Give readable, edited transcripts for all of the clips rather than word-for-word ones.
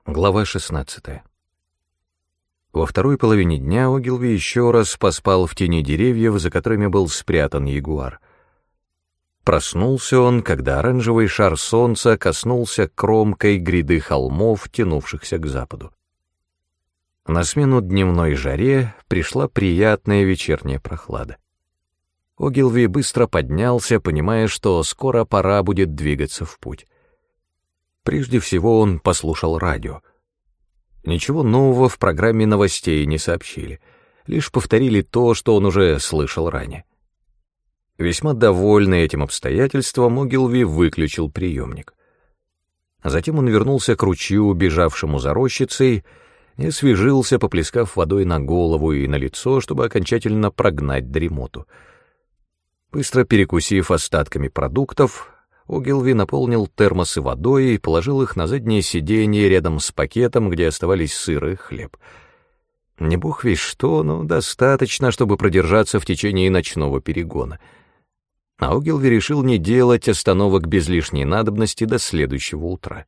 Глава 16. Во второй половине дня Огилви еще раз поспал в тени деревьев, за которыми был спрятан ягуар. Проснулся он, когда оранжевый шар солнца коснулся кромкой гряды холмов, тянувшихся к западу. На смену дневной жаре пришла приятная вечерняя прохлада. Огилви быстро поднялся, понимая, что скоро пора будет двигаться в путь. Прежде всего он послушал радио. Ничего нового в программе новостей не сообщили, лишь повторили то, что он уже слышал ранее. Весьма довольный этим обстоятельством, Огилви выключил приемник. Затем он вернулся к ручью, бежавшему за рощицей, и освежился, поплескав водой на голову и на лицо, чтобы окончательно прогнать дремоту. Быстро перекусив остатками продуктов, Огилви наполнил термосы водой и положил их на заднее сиденье рядом с пакетом, где оставались сыр и хлеб. Не бог весть что, но достаточно, чтобы продержаться в течение ночного перегона. А Огилви решил не делать остановок без лишней надобности до следующего утра.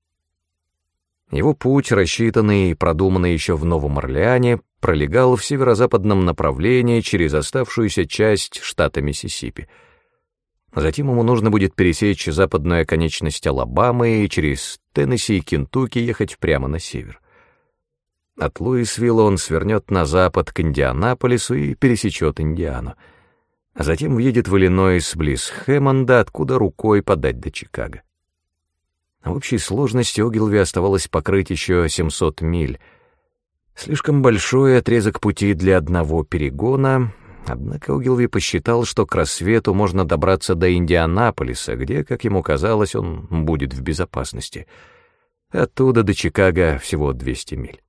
Его путь, рассчитанный и продуманный еще в Новом Орлеане, пролегал в северо-западном направлении через оставшуюся часть штата Миссисипи. Затем ему нужно будет пересечь западную оконечность Алабамы и через Теннесси и Кентукки ехать прямо на север. От Луисвилла он свернет на запад к Индианаполису и пересечет Индиану. А затем въедет в Иллинойс близ Хэммонда, откуда рукой подать до Чикаго. В общей сложности Огилви оставалось покрыть еще 700 миль. Слишком большой отрезок пути для одного перегона. Однако Огилви посчитал, что к рассвету можно добраться до Индианаполиса, где, как ему казалось, он будет в безопасности. Оттуда до Чикаго всего 200 миль.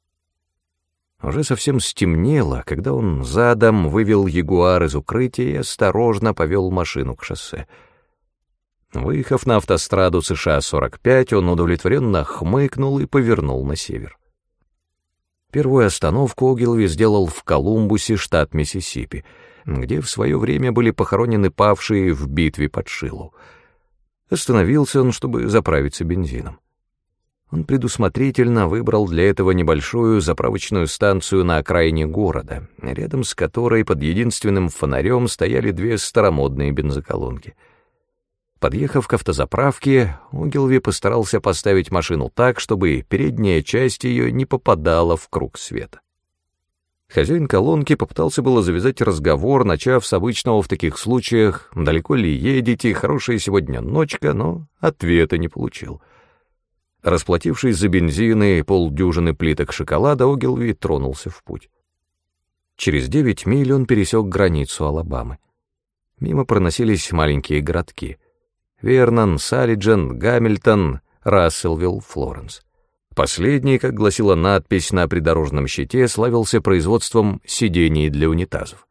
Уже совсем стемнело, когда он задом вывел ягуар из укрытия и осторожно повел машину к шоссе. Выехав на автостраду США-45, он удовлетворенно хмыкнул и повернул на север. Первую остановку Огилви сделал в Колумбусе, штат Миссисипи, где в свое время были похоронены павшие в битве под Шилу. Остановился он, чтобы заправиться бензином. Он предусмотрительно выбрал для этого небольшую заправочную станцию на окраине города, рядом с которой под единственным фонарем стояли две старомодные бензоколонки. Подъехав к автозаправке, Огилви постарался поставить машину так, чтобы передняя часть ее не попадала в круг света. Хозяин колонки попытался было завязать разговор, начав с обычного в таких случаях «далеко ли едете, хорошая сегодня ночка», но ответа не получил. Расплатившись за бензин и полдюжины плиток шоколада, Огилви тронулся в путь. Через 9 миль он пересек границу Алабамы. Мимо проносились маленькие городки — Вернон, Саллиджен, Гамильтон, Расселвилл, Флоренс. Последний, как гласила надпись на придорожном щите, славился производством сидений для унитазов.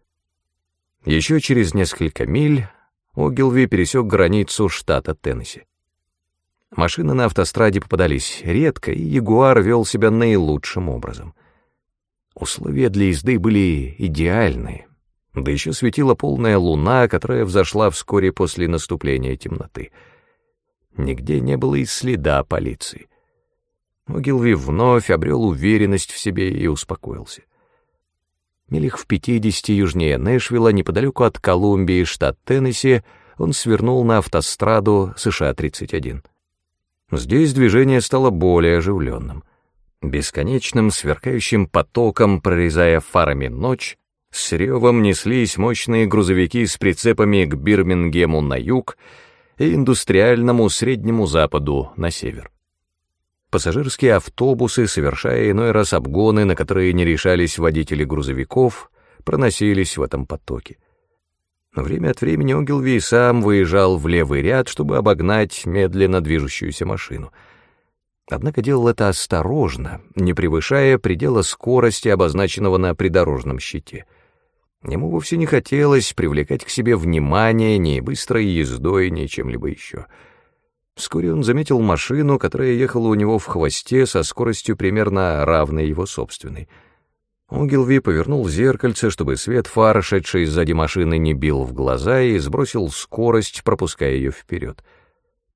Еще через несколько миль Огилви пересек границу штата Теннесси. Машины на автостраде попадались редко, и ягуар вел себя наилучшим образом. Условия для езды были идеальные. Да еще светила полная луна, которая взошла вскоре после наступления темноты. Нигде не было и следа полиции. Огилви вновь обрел уверенность в себе и успокоился. Милях в 50 южнее Нэшвилла, неподалеку от Колумбии, штат Теннесси, он свернул на автостраду США-31. Здесь движение стало более оживленным. Бесконечным сверкающим потоком, прорезая фарами ночь, с ревом неслись мощные грузовики с прицепами к Бирмингему на юг и индустриальному Среднему Западу на север. Пассажирские автобусы, совершая иной раз обгоны, на которые не решались водители грузовиков, проносились в этом потоке. Время от времени Огилви сам выезжал в левый ряд, чтобы обогнать медленно движущуюся машину. Однако делал это осторожно, не превышая предела скорости, обозначенного на придорожном щите. Ему вовсе не хотелось привлекать к себе внимание ни быстрой ездой, ни чем-либо еще. Вскоре он заметил машину, которая ехала у него в хвосте со скоростью примерно равной его собственной. Огилви повернул зеркальце, чтобы свет фар, шедший сзади машины, не бил в глаза, и сбросил скорость, пропуская ее вперед.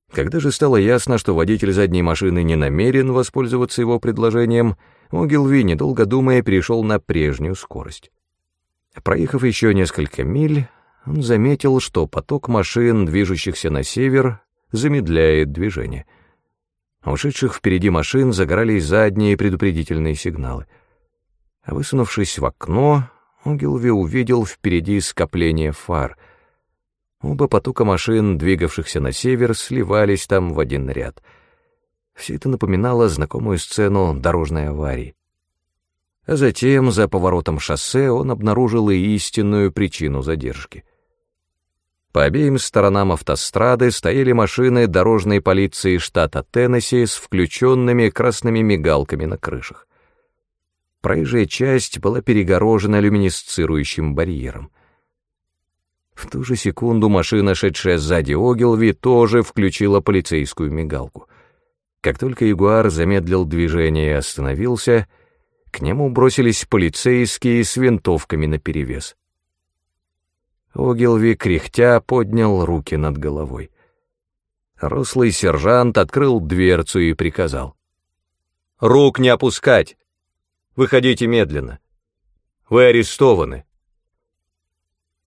Когда же стало ясно, что водитель задней машины не намерен воспользоваться его предложением, Огилви, недолго думая, перешел на прежнюю скорость. Проехав еще несколько миль, он заметил, что поток машин, движущихся на север, замедляет движение. У шедших впереди машин загорались задние предупредительные сигналы. А высунувшись в окно, Огилви увидел впереди скопление фар. Оба потока машин, двигавшихся на север, сливались там в один ряд. Все это напоминало знакомую сцену дорожной аварии. А затем, за поворотом шоссе, он обнаружил и истинную причину задержки. По обеим сторонам автострады стояли машины дорожной полиции штата Теннесси с включенными красными мигалками на крышах. Проезжая часть была перегорожена люминесцирующим барьером. В ту же секунду машина, шедшая сзади Огилви, тоже включила полицейскую мигалку. Как только Ягуар замедлил движение и остановился, к нему бросились полицейские с винтовками наперевес. Огилви, кряхтя, поднял руки над головой. Рослый сержант открыл дверцу и приказал: «Рук не опускать! Выходите медленно! Вы арестованы!»